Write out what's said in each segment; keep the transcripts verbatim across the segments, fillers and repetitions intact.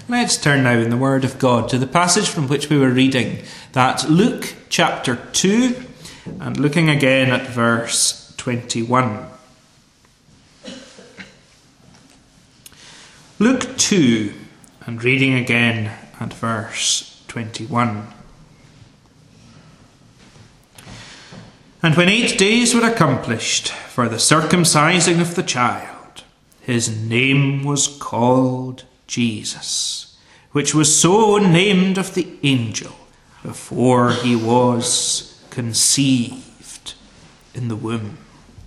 Let's turn now in the Word of God to the passage from which we were reading. That's Luke chapter two, and looking again at verse twenty-one. Luke two, and reading again at verse twenty-one. And when eight days were accomplished for the circumcising of the child, his name was called Jesus, which was so named of the angel before he was conceived in the womb.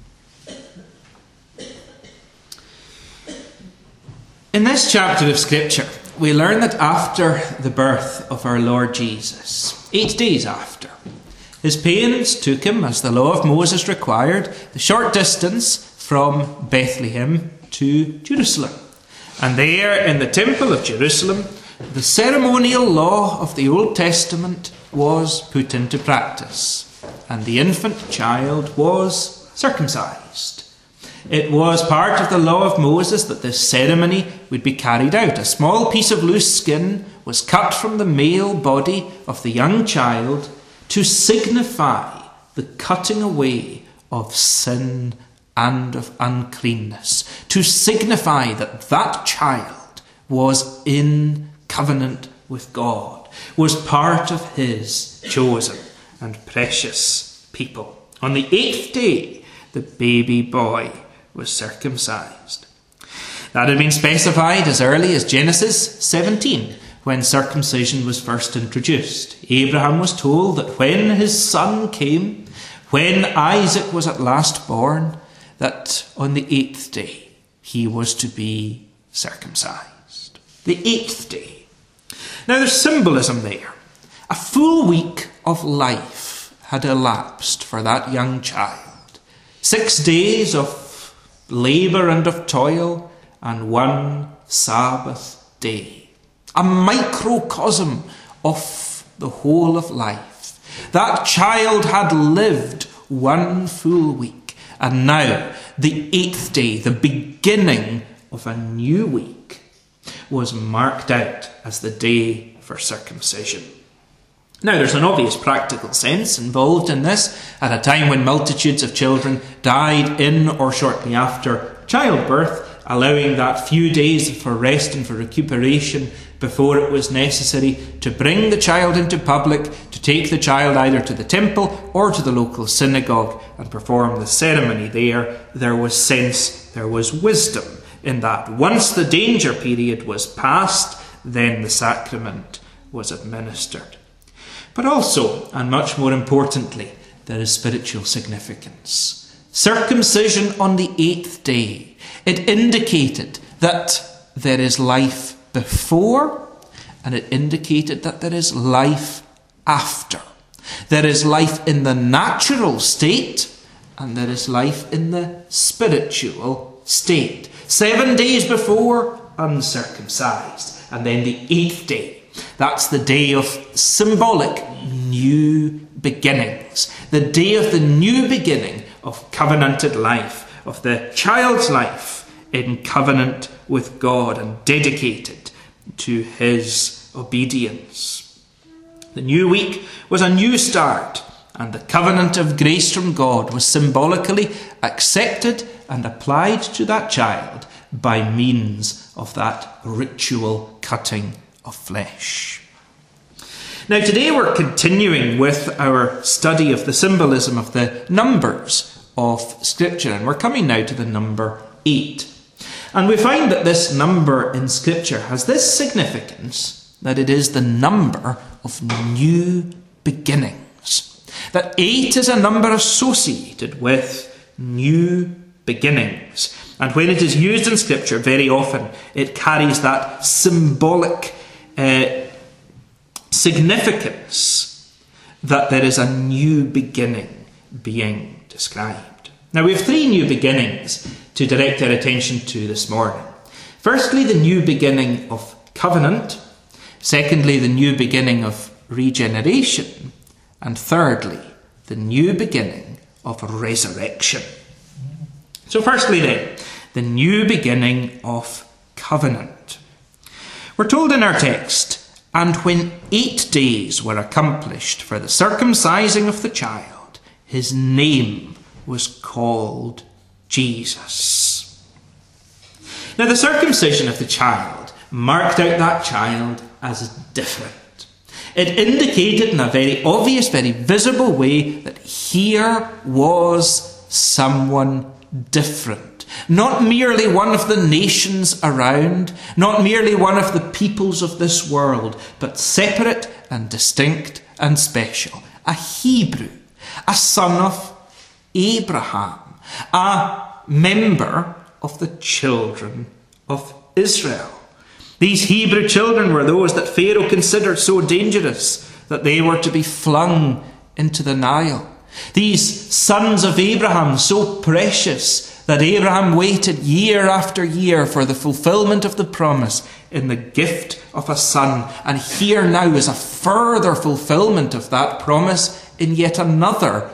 In this chapter of Scripture, we learn that after the birth of our Lord Jesus, eight days after, his parents took him, as the law of Moses required, the short distance from Bethlehem to Jerusalem. And there in the temple of Jerusalem, the ceremonial law of the Old Testament was put into practice, and the infant child was circumcised. It was part of the law of Moses that this ceremony would be carried out. A small piece of loose skin was cut from the male body of the young child to signify the cutting away of sin and of uncleanness, to signify that that child was in covenant with God, was part of his chosen and precious people. On the eighth day, the baby boy was circumcised. That had been specified as early as Genesis seventeen, when circumcision was first introduced. Abraham was told that when his son came, when Isaac was at last born, that on the eighth day he was to be circumcised. The eighth day. Now there's symbolism there. A full week of life had elapsed for that young child. Six days of labour and of toil, and one Sabbath day. A microcosm of the whole of life. That child had lived one full week. And now, the eighth day, the beginning of a new week, was marked out as the day for circumcision. Now, there's an obvious practical sense involved in this. At a time when multitudes of children died in or shortly after childbirth, allowing that few days for rest and for recuperation before it was necessary to bring the child into public, to take the child either to the temple or to the local synagogue and perform the ceremony there, there was sense, there was wisdom in that. Once the danger period was past, then the sacrament was administered. But also, and much more importantly, there is spiritual significance. Circumcision on the eighth day, it indicated that there is life before, and it indicated that there is life after. There is life in the natural state, and there is life in the spiritual state. Seven days before, uncircumcised, and then the eighth day. That's the day of symbolic new beginnings. The day of the new beginning of covenanted life, of the child's life in covenant with God and dedicated to his obedience. The new week was a new start, and the covenant of grace from God was symbolically accepted and applied to that child by means of that ritual cutting of flesh. Now today we're continuing with our study of the symbolism of the numbers of Scripture, and we're coming now to the number eight. And we find that this number in Scripture has this significance, that it is the number of new beginnings. That eight is a number associated with new beginnings. And when it is used in Scripture, very often it carries that symbolic uh, significance that there is a new beginning being described. Now we have three new beginnings to direct our attention to this morning. Firstly, the new beginning of covenant. Secondly, the new beginning of regeneration. And thirdly, the new beginning of resurrection. So firstly then, the new beginning of covenant. We're told in our text, "And when eight days were accomplished for the circumcising of the child, his name was called Jesus." Now, the circumcision of the child marked out that child as different. It indicated in a very obvious, very visible way that here was someone different. Not merely one of the nations around, not merely one of the peoples of this world, but separate and distinct and special. A Hebrew, a son of Abraham, a member of the children of Israel. These Hebrew children were those that Pharaoh considered so dangerous that they were to be flung into the Nile. These sons of Abraham, so precious that Abraham waited year after year for the fulfillment of the promise in the gift of a son. And here now is a further fulfillment of that promise in yet another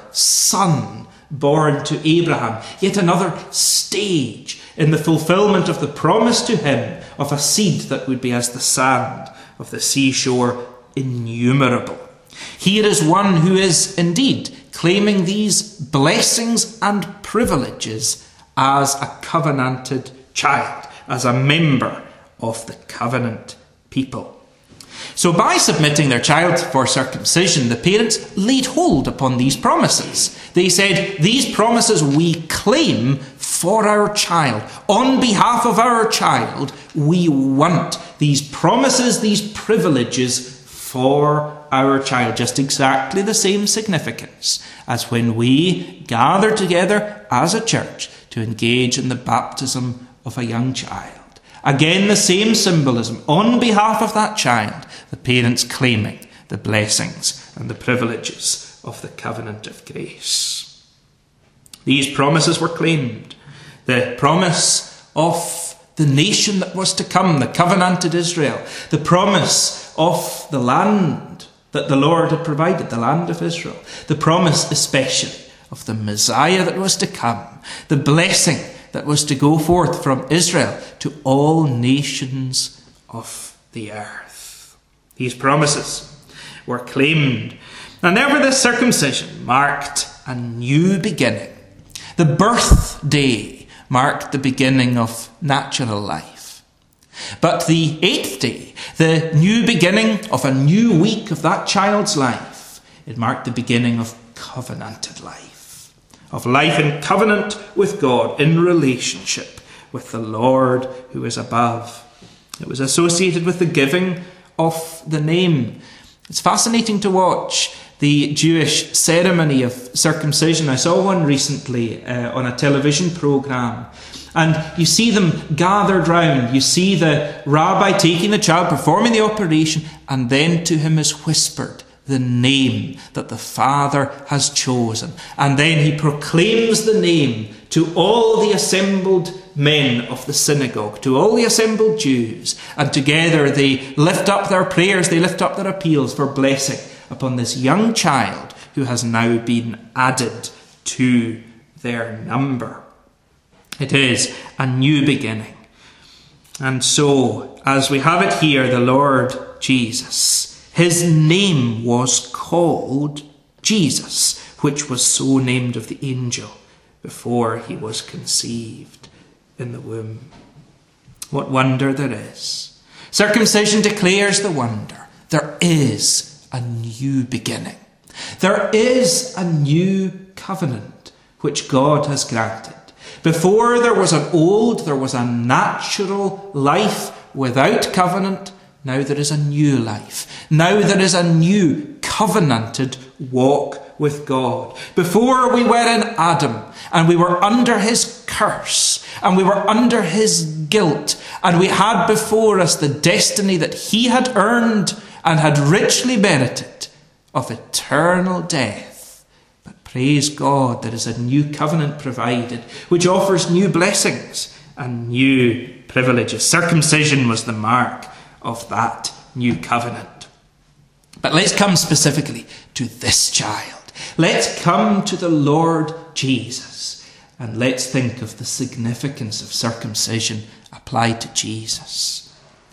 son born to Abraham, yet another stage in the fulfillment of the promise to him of a seed that would be as the sand of the seashore, innumerable. Here is one who is indeed claiming these blessings and privileges as a covenanted child, as a member of the covenant people. So by submitting their child for circumcision, the parents laid hold upon these promises. They said, "These promises we claim for our child. On behalf of our child, we want these promises, these privileges for our child." Just exactly the same significance as when we gather together as a church to engage in the baptism of a young child. Again, the same symbolism. On behalf of that child, the parents claiming the blessings and the privileges of the covenant of grace. These promises were claimed. The promise of the nation that was to come, the covenanted Israel. The promise of the land that the Lord had provided, the land of Israel. The promise especially of the Messiah that was to come. The blessing that was to go forth from Israel to all nations of the earth. These promises were claimed. And ever this circumcision marked a new beginning. The birthday marked the beginning of natural life. But the eighth day, the new beginning of a new week of that child's life, it marked the beginning of covenanted life. Of life in covenant with God, in relationship with the Lord who is above. It was associated with the giving of the name. It's fascinating to watch the Jewish ceremony of circumcision. I saw one recently uh, on a television programme. And you see them gathered round. You see the rabbi taking the child, performing the operation, and then to him is whispered the name that the Father has chosen. And then he proclaims the name to all the assembled men of the synagogue, to all the assembled Jews. And together they lift up their prayers, they lift up their appeals for blessing upon this young child who has now been added to their number. It is a new beginning. And so, as we have it here, the Lord Jesus, his name was called Jesus, which was so named of the angel before he was conceived in the womb. What wonder there is. Circumcision declares the wonder. There is a new beginning. There is a new covenant which God has granted. Before there was an old, there was a natural life without covenant. Now there is a new life. Now there is a new covenanted walk with God. Before we were in Adam and we were under his curse and we were under his guilt and we had before us the destiny that he had earned and had richly merited of eternal death. But praise God, there is a new covenant provided which offers new blessings and new privileges. Circumcision was the mark of that new covenant. But let's come specifically to this child. Let's come to the Lord Jesus and let's think of the significance of circumcision applied to Jesus.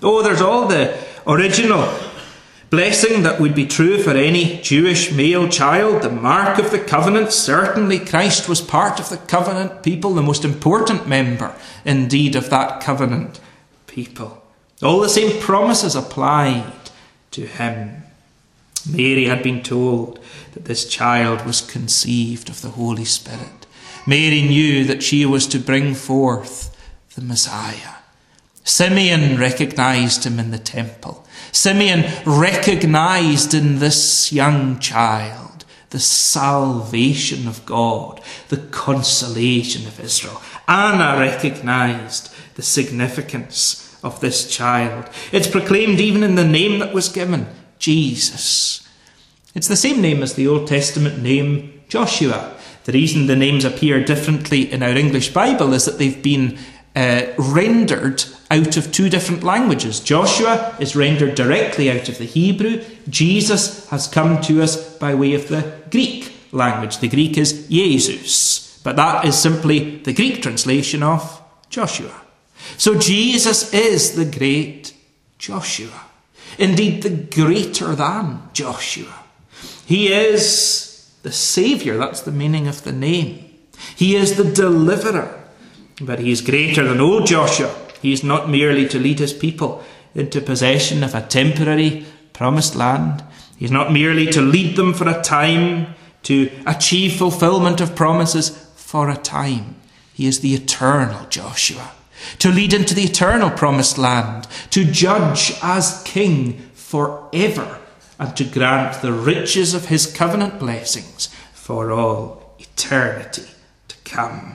Oh, there's all the original blessing that would be true for any Jewish male child, the mark of the covenant. Certainly Christ was part of the covenant people, the most important member, indeed, of that covenant people. All the same promises applied to him. Mary had been told that this child was conceived of the Holy Spirit. Mary knew that she was to bring forth the Messiah. Simeon recognized him in the temple. Simeon recognized in this young child the salvation of God, the consolation of Israel. Anna recognized the significance of this child. It's proclaimed even in the name that was given, Jesus. It's the same name as the Old Testament name Joshua. The reason the names appear differently in our English Bible is that they've been uh, rendered out of two different languages. Joshua is rendered directly out of the Hebrew. Jesus has come to us by way of the Greek language. The Greek is Jesus, but that is simply the Greek translation of Joshua. So Jesus is the great Joshua. Indeed, the greater than Joshua. He is the Saviour, that's the meaning of the name. He is the deliverer, but he is greater than old Joshua. He is not merely to lead his people into possession of a temporary promised land. He is not merely to lead them for a time, to achieve fulfillment of promises for a time. He is the eternal Joshua, to lead into the eternal promised land, to judge as king forever, and to grant the riches of his covenant blessings for all eternity to come.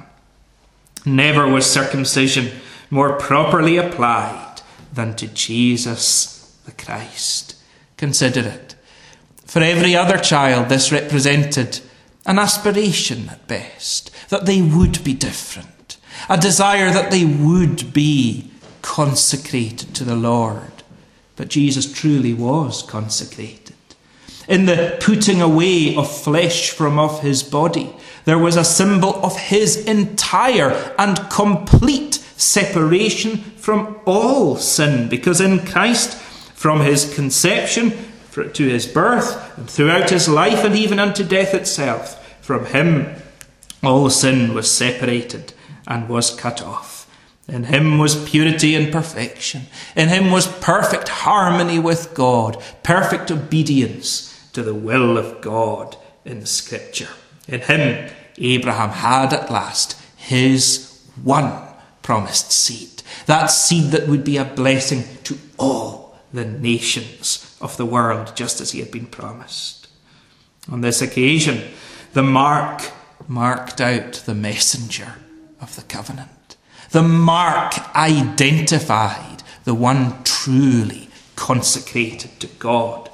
Never was circumcision more properly applied than to Jesus the Christ. Consider it. For every other child, this represented an aspiration at best, that they would be different, a desire that they would be consecrated to the Lord. But Jesus truly was consecrated. In the putting away of flesh from off his body, there was a symbol of his entire and complete separation from all sin, because in Christ, from his conception to his birth, and throughout his life, and even unto death itself, from him all sin was separated and was cut off. In him was purity and perfection. In him was perfect harmony with God, perfect obedience to the will of God in Scripture. In him, Abraham had at last his one promised seed, that seed that would be a blessing to all the nations of the world, just as he had been promised. On this occasion, the mark marked out the messenger of the covenant. The mark identified the one truly consecrated to God.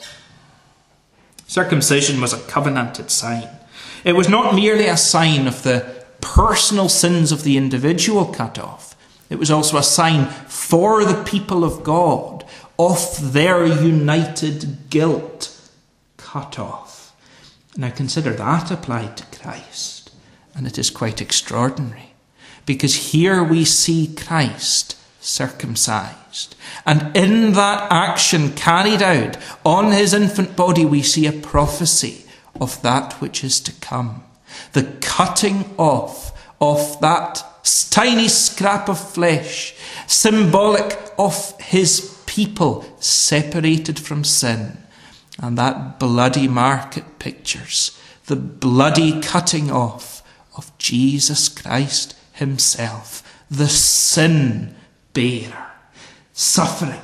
Circumcision was a covenanted sign. It was not merely a sign of the personal sins of the individual cut off. It was also a sign for the people of God of their united guilt cut off. Now consider that applied to Christ, and it is quite extraordinary. Because here we see Christ circumcised. And in that action carried out on his infant body, we see a prophecy of that which is to come. The cutting off of that tiny scrap of flesh, symbolic of his people separated from sin. And that bloody mark it pictures, the bloody cutting off of Jesus Christ himself, the sin bearer, suffering,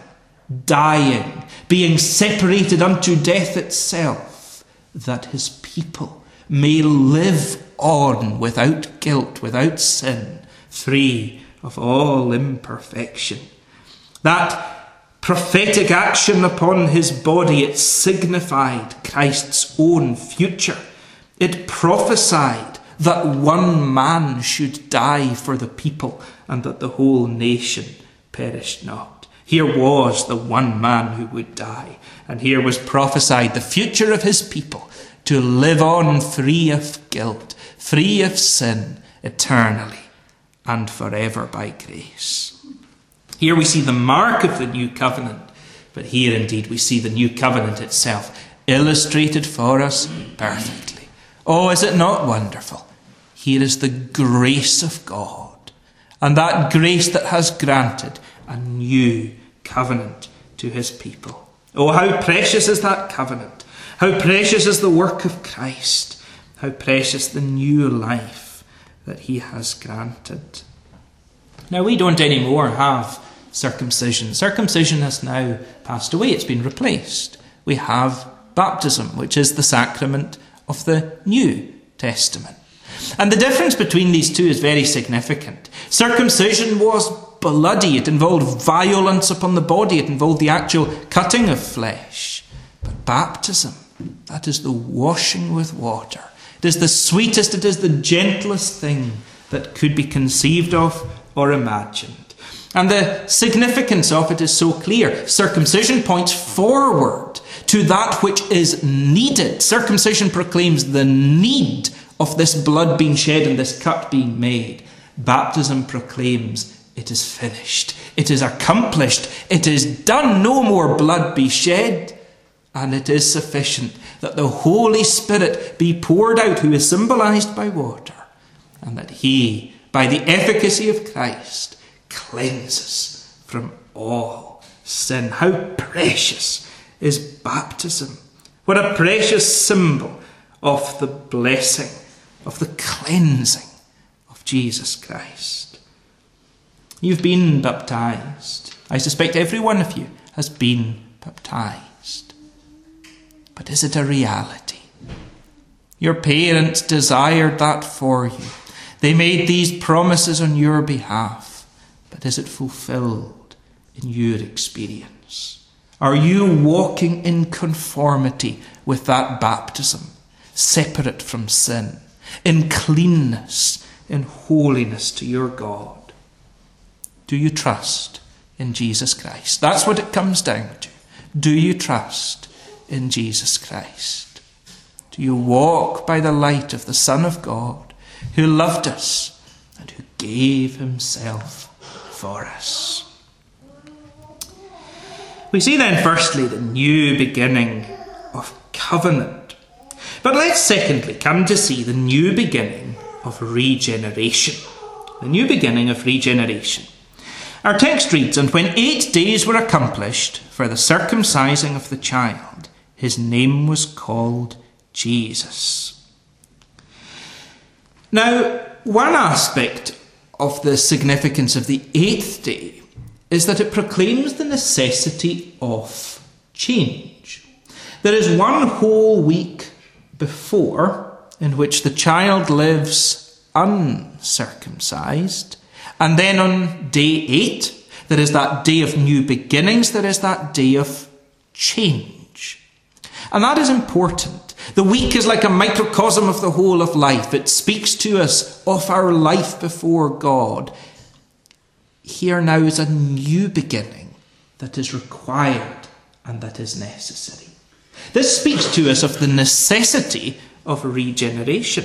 dying, being separated unto death itself, that his people may live on without guilt, without sin, free of all imperfection. That prophetic action upon his body, it signified Christ's own future. It prophesied that one man should die for the people and that the whole nation perished not. Here was the one man who would die, and here was prophesied the future of his people to live on free of guilt, free of sin, eternally and forever by grace. Here we see the mark of the new covenant, but here indeed we see the new covenant itself illustrated for us perfectly. Oh, is it not wonderful? Here is the grace of God, and that grace that has granted a new covenant to his people. Oh, how precious is that covenant. How precious is the work of Christ. How precious the new life that he has granted. Now, we don't anymore have circumcision. Circumcision has now passed away. It's been replaced. We have baptism, which is the sacrament of the New Testament. And the difference between these two is very significant. Circumcision was bloody. It involved violence upon the body. It involved the actual cutting of flesh. But baptism, that is the washing with water. It is the sweetest, it is the gentlest thing that could be conceived of or imagined. And the significance of it is so clear. Circumcision points forward to that which is needed. Circumcision proclaims the need of this blood being shed and this cut being made. Baptism proclaims it is finished. It is accomplished. It is done. No more blood be shed. And it is sufficient that the Holy Spirit be poured out, who is symbolized by water, and that he, by the efficacy of Christ, cleanses from all sin. How precious is baptism. What a precious symbol of the blessing, of the cleansing of Jesus Christ. You've been baptized. I suspect every one of you has been baptized. But is it a reality? Your parents desired that for you. They made these promises on your behalf. But is it fulfilled in your experience? Are you walking in conformity with that baptism, separate from sin, in cleanness, in holiness to your God? Do you trust in Jesus Christ? That's what it comes down to. Do you trust in Jesus Christ? Do you walk by the light of the Son of God, who loved us and who gave himself for us? We see then firstly the new beginning of covenant. But let's secondly come to see the new beginning of regeneration. The new beginning of regeneration. Our text reads, "And when eight days were accomplished for the circumcising of the child, his name was called Jesus." Now, one aspect of the significance of the eighth day is that it proclaims the necessity of change. There is one whole week before in which the child lives uncircumcised, and then on day eight, there is that day of new beginnings, there is that day of change. And that is important. The week is like a microcosm of the whole of life. It speaks to us of our life before God. Here now is a new beginning that is required and that is necessary. This speaks to us of the necessity of regeneration,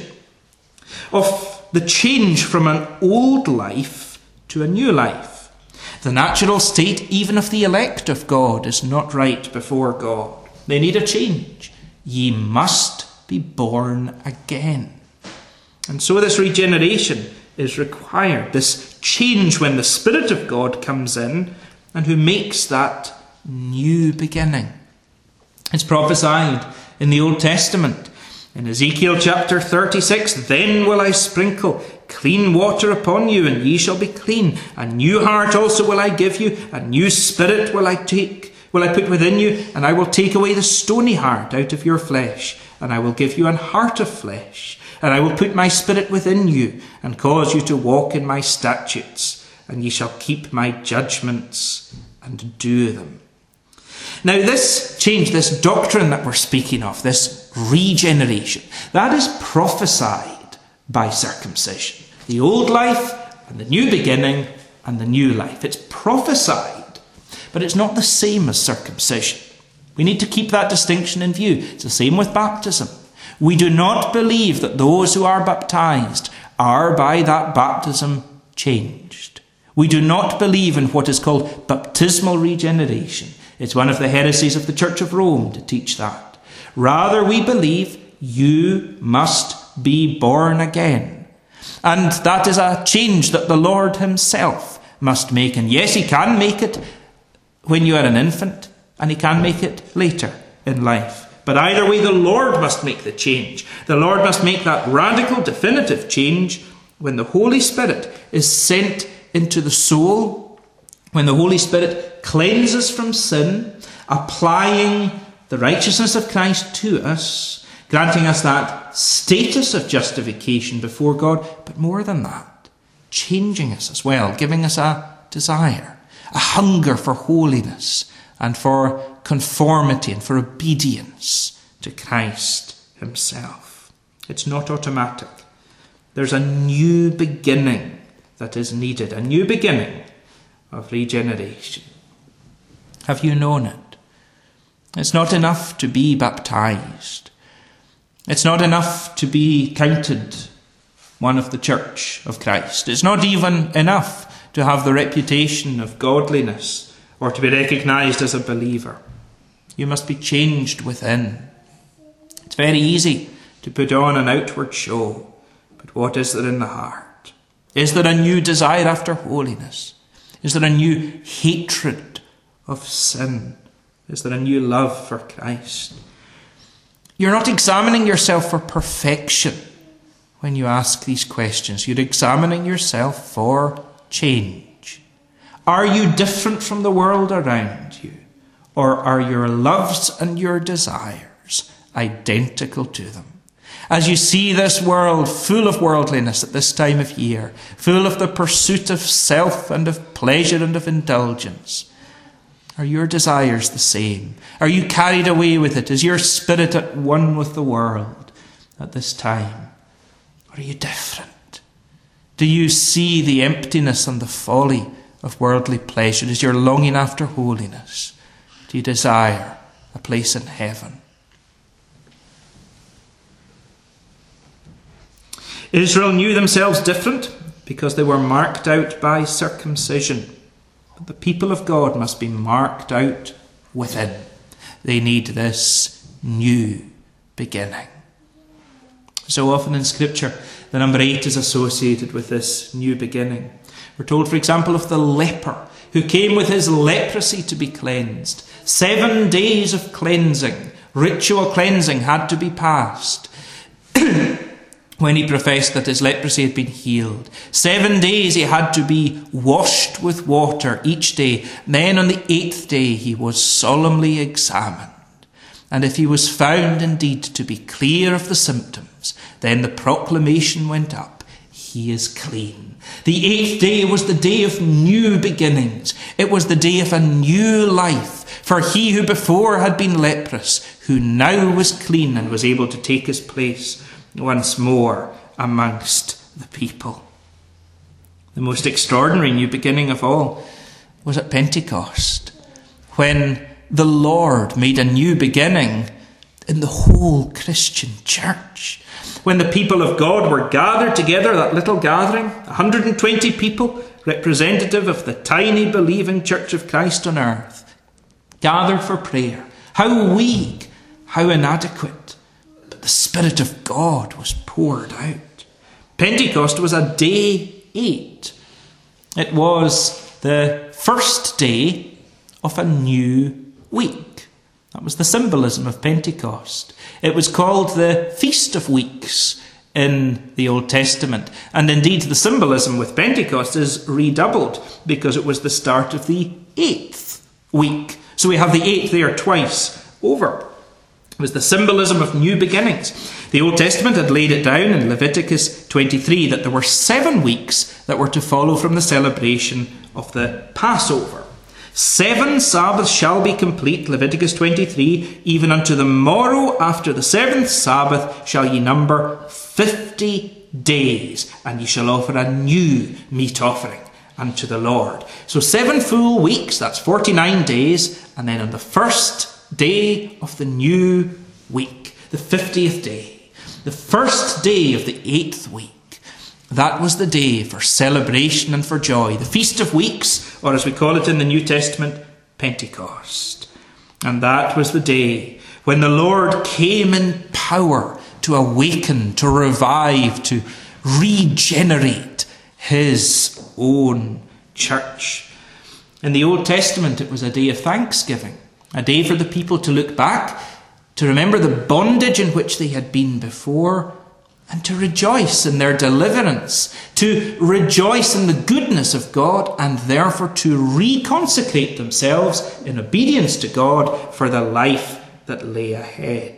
of the change from an old life to a new life. The natural state, even of the elect of God, is not right before God. They need a change. Ye must be born again. And so this regeneration is required, this change when the Spirit of God comes in and who makes that new beginning. It's prophesied in the Old Testament. In Ezekiel chapter thirty-six, "Then will I sprinkle clean water upon you, and ye shall be clean. A new heart also will I give you, a new spirit will I take, will I put within you, and I will take away the stony heart out of your flesh, and I will give you an heart of flesh. And I will put my spirit within you, and cause you to walk in my statutes, and ye shall keep my judgments and do them." Now this change, this doctrine that we're speaking of, this regeneration, that is prophesied by circumcision. The old life and the new beginning and the new life. It's prophesied, but it's not the same as circumcision. We need to keep that distinction in view. It's the same with baptism. We do not believe that those who are baptized are by that baptism changed. We do not believe in what is called baptismal regeneration. It's one of the heresies of the Church of Rome to teach that. Rather, we believe you must be born again. And that is a change that the Lord himself must make. And yes, he can make it when you are an infant, and he can make it later in life. But either way, the Lord must make the change. The Lord must make that radical, definitive change when the Holy Spirit is sent into the soul, when the Holy Spirit cleanses from sin, applying the righteousness of Christ to us, granting us that status of justification before God, but more than that, changing us as well, giving us a desire, a hunger for holiness and for conformity and for obedience to Christ himself. It's not automatic. There's a new beginning that is needed, a new beginning of regeneration. Have you known it? It's not enough to be baptized. It's not enough to be counted one of the Church of Christ. It's not even enough to have the reputation of godliness or to be recognized as a believer. You must be changed within. It's very easy to put on an outward show, but what is there in the heart? Is there a new desire after holiness? Is there a new hatred of sin? Is there a new love for Christ? You're not examining yourself for perfection when you ask these questions. You're examining yourself for change. Are you different from the world around you? Or are your loves and your desires identical to them? As you see this world full of worldliness at this time of year, full of the pursuit of self and of pleasure and of indulgence, are your desires the same? Are you carried away with it? Is your spirit at one with the world at this time? Or are you different? Do you see the emptiness and the folly of worldly pleasure? Is your longing after holiness? Do you desire a place in heaven? Israel knew themselves different because they were marked out by circumcision. But the people of God must be marked out within. They need this new beginning. So often in Scripture, the number eight is associated with this new beginning. We're told, for example, of the leper who came with his leprosy to be cleansed. Seven days of cleansing, ritual cleansing, had to be passed when he professed that his leprosy had been healed. Seven days he had to be washed with water each day. Then on the eighth day he was solemnly examined. And if he was found indeed to be clear of the symptoms, then the proclamation went up, he is clean. The eighth day was the day of new beginnings. It was the day of a new life for he who before had been leprous, who now was clean and was able to take his place once more amongst the people. The most extraordinary new beginning of all was at Pentecost, when the Lord made a new beginning in the whole Christian church. When the people of God were gathered together, that little gathering, one hundred twenty people, representative of the tiny believing Church of Christ on earth, gathered for prayer. How weak, how inadequate. But the Spirit of God was poured out. Pentecost was a day eight. It was the first day of a new week. That was the symbolism of Pentecost. It was called the Feast of Weeks in the Old Testament. And indeed, the symbolism with Pentecost is redoubled because it was the start of the eighth week. So we have the eighth there twice over. It was the symbolism of new beginnings. The Old Testament had laid it down in Leviticus twenty-three that there were seven weeks that were to follow from the celebration of the Passover. Seven Sabbaths shall be complete, Leviticus twenty-three, even unto the morrow after the seventh Sabbath shall ye number fifty days, and ye shall offer a new meat offering unto the Lord. So seven full weeks, that's forty-nine days, and then on the first day of the new week, the fiftieth day, the first day of the eighth week, that was the day for celebration and for joy, the Feast of Weeks, or as we call it in the New Testament, Pentecost. And that was the day when the Lord came in power to awaken, to revive, to regenerate his own church. In the Old Testament, it was a day of thanksgiving, a day for the people to look back, to remember the bondage in which they had been before, and to rejoice in their deliverance, to rejoice in the goodness of God, and therefore to reconsecrate themselves in obedience to God for the life that lay ahead.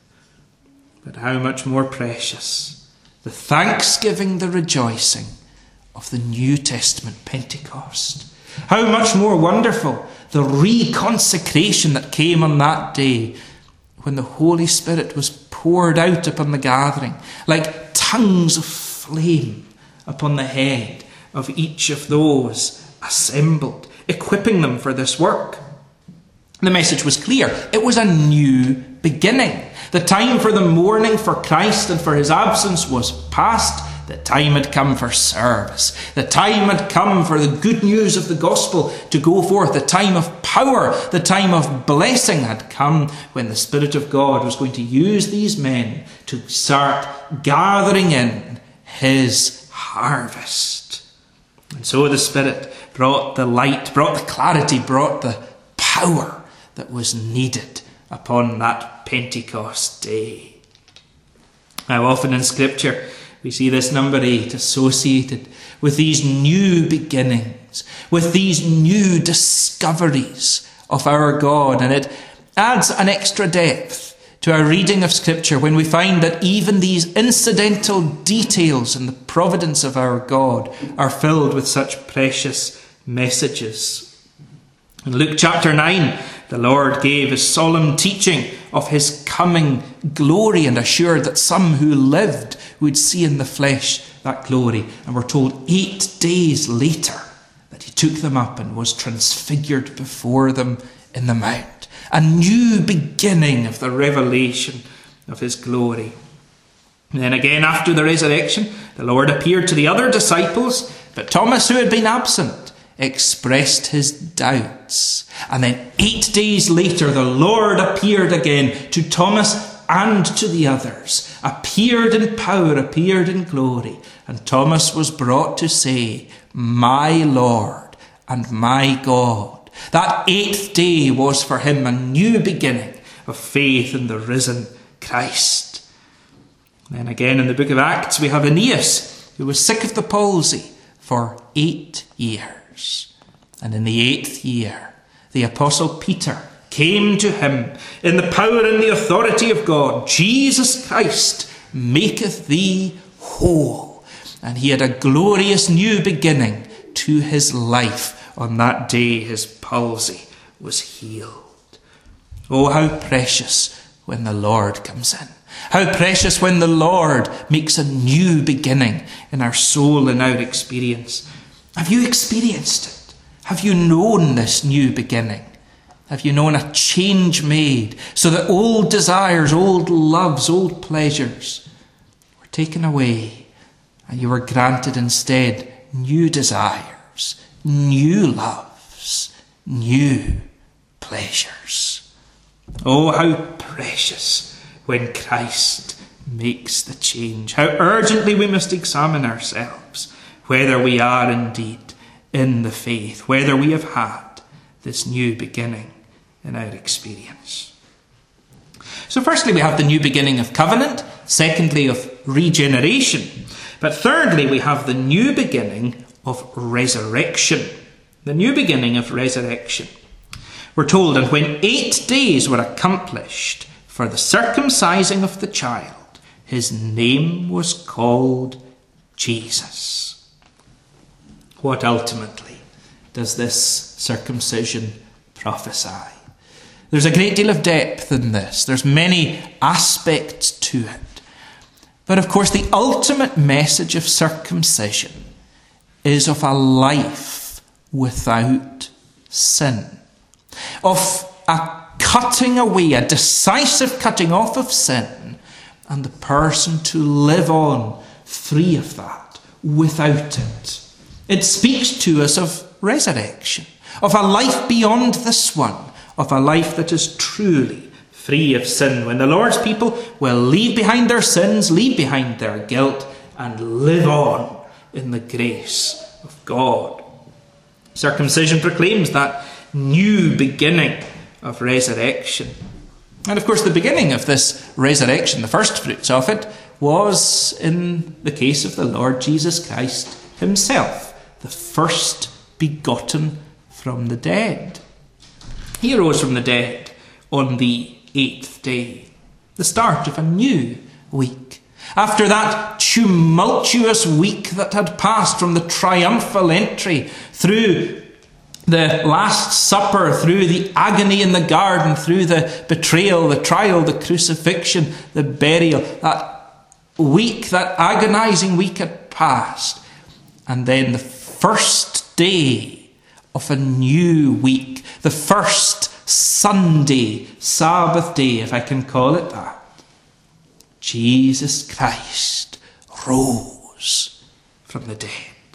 But how much more precious the thanksgiving, the rejoicing of the New Testament Pentecost. How much more wonderful the reconsecration that came on that day when the Holy Spirit was poured out upon the gathering like tongues of flame upon the head of each of those assembled, equipping them for this work. The message was clear. It was a new beginning. The time for the mourning for Christ and for his absence was past. The time had come for service. The time had come for the good news of the gospel to go forth. The time of power, the time of blessing had come when the Spirit of God was going to use these men to start gathering in his harvest. And so the Spirit brought the light, brought the clarity, brought the power that was needed upon that Pentecost day. How often in Scripture we see this number eight associated with these new beginnings, with these new discoveries of our God. And it adds an extra depth to our reading of Scripture when we find that even these incidental details in the providence of our God are filled with such precious messages. In Luke chapter nine, the Lord gave a solemn teaching of his coming glory and assured that some who lived would see in the flesh that glory. And we're told eight days later that he took them up and was transfigured before them in the mount. A new beginning of the revelation of his glory. And then again after the resurrection, the Lord appeared to the other disciples, but Thomas, who had been absent, expressed his doubts. And then eight days later, the Lord appeared again to Thomas and to the others, appeared in power, appeared in glory. And Thomas was brought to say, "My Lord and my God." That eighth day was for him a new beginning of faith in the risen Christ. Then again in the book of Acts, we have Aeneas, who was sick of the palsy for eight years. And in the eighth year, the Apostle Peter came to him in the power and the authority of God. "Jesus Christ maketh thee whole." And he had a glorious new beginning to his life. On that day, his palsy was healed. Oh, how precious when the Lord comes in. How precious when the Lord makes a new beginning in our soul and our experience. Have you experienced it? Have you known this new beginning? Have you known a change made so that old desires, old loves, old pleasures were taken away and you were granted instead new desires, new loves, new pleasures? Oh, how precious when Christ makes the change. How urgently we must examine ourselves whether we are indeed in the faith, whether we have had this new beginning in our experience. So firstly, we have the new beginning of covenant. Secondly, of regeneration. But thirdly, we have the new beginning of resurrection. The new beginning of resurrection. We're told, "And when eight days were accomplished for the circumcising of the child, his name was called Jesus." What ultimately does this circumcision prophesy? There's a great deal of depth in this. There's many aspects to it. But of course, the ultimate message of circumcision is of a life without sin. Of a cutting away, a decisive cutting off of sin, and the person to live on free of that, without it. It speaks to us of resurrection, of a life beyond this one, of a life that is truly free of sin, when the Lord's people will leave behind their sins, leave behind their guilt, and live on in the grace of God. Circumcision proclaims that new beginning of resurrection. And of course, the beginning of this resurrection, the first fruits of it, was in the case of the Lord Jesus Christ himself, the first begotten from the dead. He rose from the dead on the eighth day, the start of a new week. After that tumultuous week that had passed from the triumphal entry through the Last Supper, through the agony in the garden, through the betrayal, the trial, the crucifixion, the burial, that week, that agonizing week had passed. And then the first day of a new week, the first Sunday, Sabbath day, if I can call it that, Jesus Christ rose from the dead.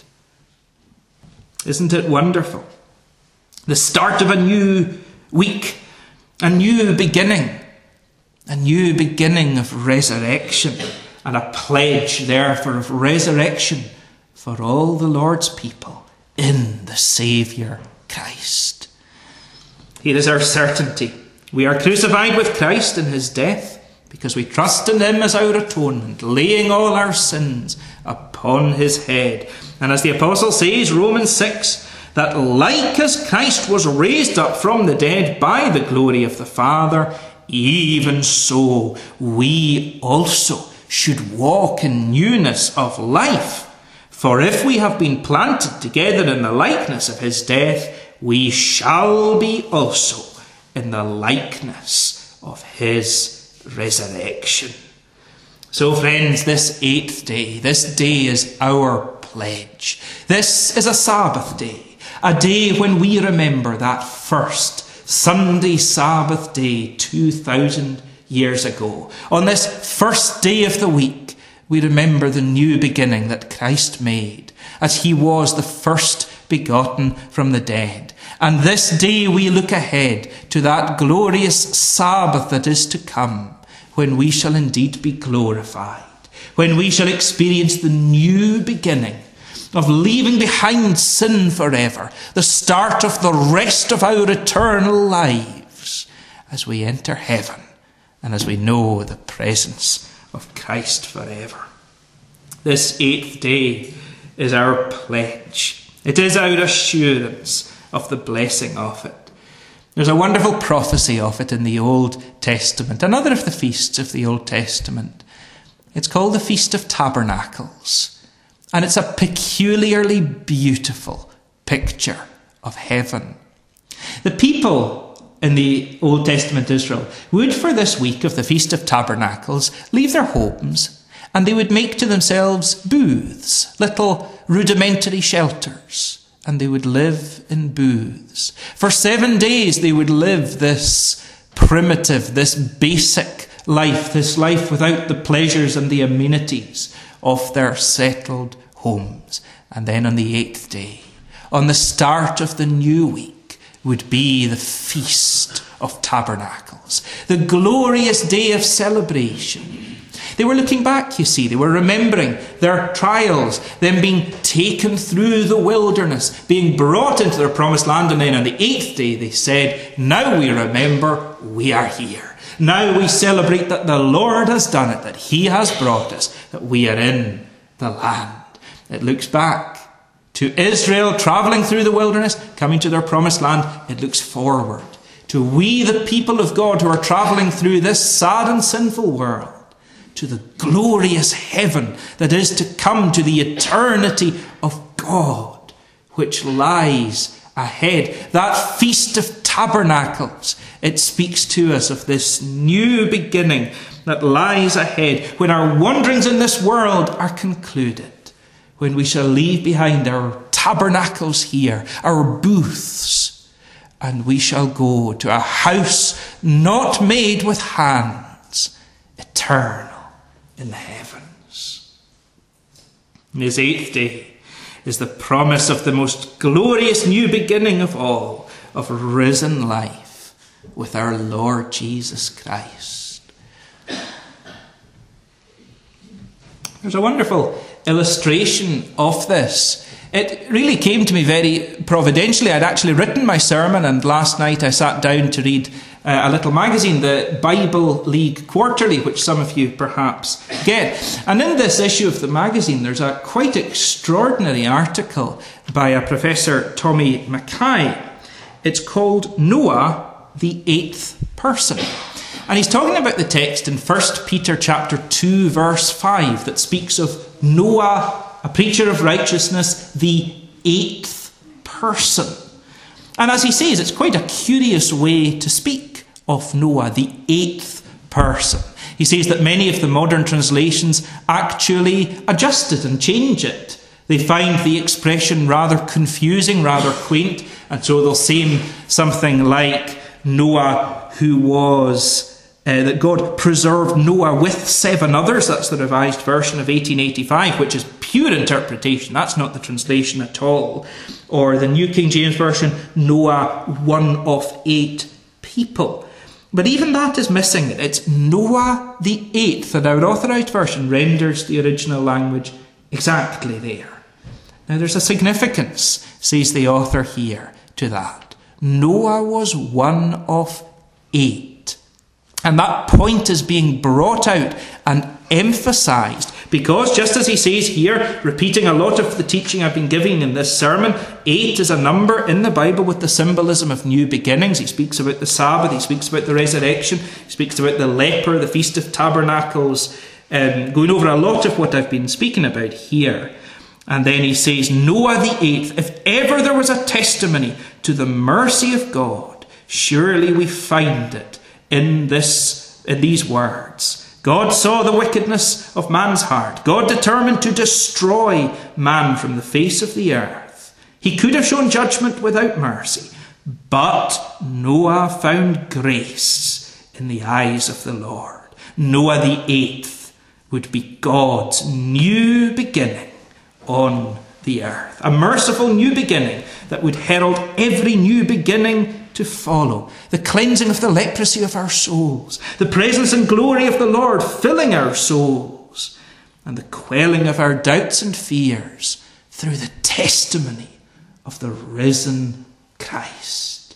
Isn't it wonderful? The start of a new week, a new beginning, a new beginning of resurrection, and a pledge, therefore, of resurrection for all the Lord's people in the Saviour Christ. Here is our certainty. We are crucified with Christ in his death because we trust in him as our atonement, laying all our sins upon his head. And as the apostle says, Romans six, that like as Christ was raised up from the dead by the glory of the Father, even so we also should walk in newness of life. For if we have been planted together in the likeness of his death, we shall be also in the likeness of his resurrection. So friends, this eighth day, this day is our pledge. This is a Sabbath day. A day when we remember that first Sunday Sabbath day two thousand years ago. On this first day of the week, we remember the new beginning that Christ made as he was the first begotten from the dead. And this day we look ahead to that glorious Sabbath that is to come, when we shall indeed be glorified, when we shall experience the new beginning of leaving behind sin forever, the start of the rest of our eternal lives as we enter heaven and as we know the presence of Christ forever. This eighth day is our pledge. It is our assurance of the blessing of it. There's a wonderful prophecy of it in the Old Testament, another of the feasts of the Old Testament. It's called the Feast of Tabernacles. And it's a peculiarly beautiful picture of heaven. The people in the Old Testament Israel would, for this week of the Feast of Tabernacles, leave their homes and they would make to themselves booths, little rudimentary shelters, and they would live in booths. For seven days they would live this primitive, this basic life, this life without the pleasures and the amenities of their settled homes. And then on the eighth day, on the start of the new week, would be the Feast of Tabernacles, the glorious day of celebration. They were looking back, you see, they were remembering their trials, them being taken through the wilderness, being brought into their promised land, and then on the eighth day they said, now we remember we are here. Now we celebrate that the Lord has done it, that he has brought us, that we are in the land. It looks back to Israel travelling through the wilderness, coming to their promised land. It looks forward to we, the people of God, who are travelling through this sad and sinful world, to the glorious heaven that is to come, to the eternity of God, which lies ahead. That Feast of Tabernacles, it speaks to us of this new beginning that lies ahead, when our wanderings in this world are concluded, when we shall leave behind our tabernacles here, our booths, and we shall go to a house not made with hands, eternal in the heavens. And his eighth day is the promise of the most glorious new beginning of all, of risen life with our Lord Jesus Christ. There's a wonderful illustration of this. It really came to me very providentially. I'd actually written my sermon, and last night I sat down to read uh, a little magazine, the Bible League Quarterly, which some of you perhaps get. And in this issue of the magazine, there's a quite extraordinary article by a Professor Tommy Mackay. It's called Noah, the Eighth Person. And he's talking about the text in First Peter chapter two, verse five, that speaks of Noah, a preacher of righteousness, the eighth person. And as he says, it's quite a curious way to speak of Noah, the eighth person. He says that many of the modern translations actually adjust it and change it. They find the expression rather confusing, rather quaint, and so they'll say something like Noah who was... Uh, that God preserved Noah with seven others. That's the revised version of eighteen eighty-five, which is pure interpretation. That's not the translation at all. Or the New King James Version, Noah, one of eight people. But even that is missing. It's Noah the eighth, and our authorised version renders the original language exactly there. Now there's a significance, says the author here, to that. Noah was one of eight. And that point is being brought out and emphasised because, just as he says here, repeating a lot of the teaching I've been giving in this sermon, eight is a number in the Bible with the symbolism of new beginnings. He speaks about the Sabbath, he speaks about the resurrection, he speaks about the leper, the Feast of Tabernacles, um, going over a lot of what I've been speaking about here. And then he says, Noah the eighth, if ever there was a testimony to the mercy of God, surely we find it in this, in these words. God saw the wickedness of man's heart. God determined to destroy man from the face of the earth. He could have shown judgment without mercy, but Noah found grace in the eyes of the Lord. Noah the eighth would be God's new beginning on the earth. A merciful new beginning that would herald every new beginning to follow. The cleansing of the leprosy of our souls. The presence and glory of the Lord filling our souls. And the quelling of our doubts and fears through the testimony of the risen Christ.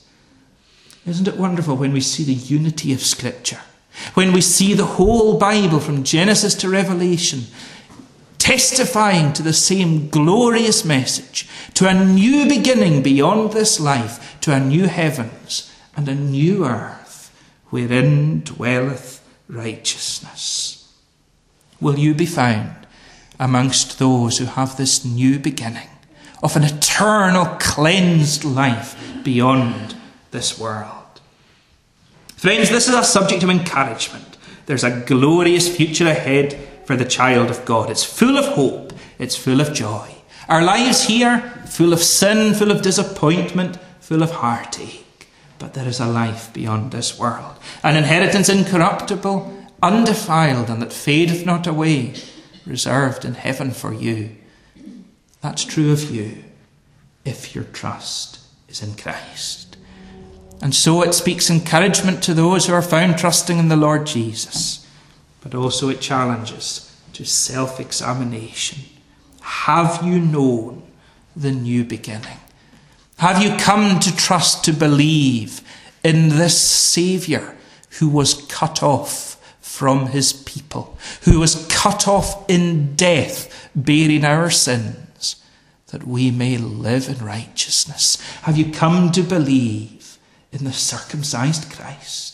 Isn't it wonderful when we see the unity of Scripture? When we see the whole Bible from Genesis to Revelation testifying to the same glorious message, to a new beginning beyond this life, to a new heavens and a new earth wherein dwelleth righteousness. Will you be found amongst those who have this new beginning of an eternal cleansed life beyond this world? Friends, this is a subject of encouragement. There's a glorious future ahead for the child of God. It's full of hope. It's full of joy. Our lives here, full of sin, full of disappointment, full of heartache. But there is a life beyond this world. An inheritance incorruptible, undefiled, and that fadeth not away, reserved in heaven for you. That's true of you, if your trust is in Christ. And so it speaks encouragement to those who are found trusting in the Lord Jesus. But also it challenges to self-examination. Have you known the new beginning? Have you come to trust, to believe in this Saviour who was cut off from his people, who was cut off in death, bearing our sins, that we may live in righteousness? Have you come to believe in the circumcised Christ?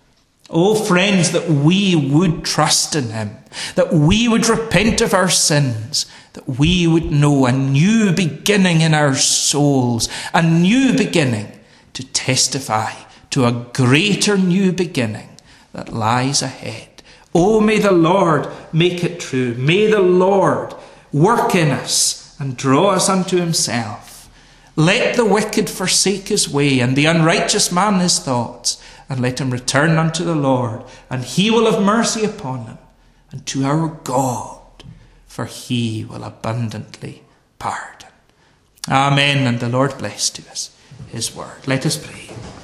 Oh, friends, that we would trust in him, that we would repent of our sins, that we would know a new beginning in our souls, a new beginning to testify to a greater new beginning that lies ahead. Oh, may the Lord make it true. May the Lord work in us and draw us unto himself. Let the wicked forsake his way, and the unrighteous man his thoughts, and let him return unto the Lord, and he will have mercy upon him. And to our God for he will abundantly pardon. Amen, and the Lord bless to us his word. Let us pray.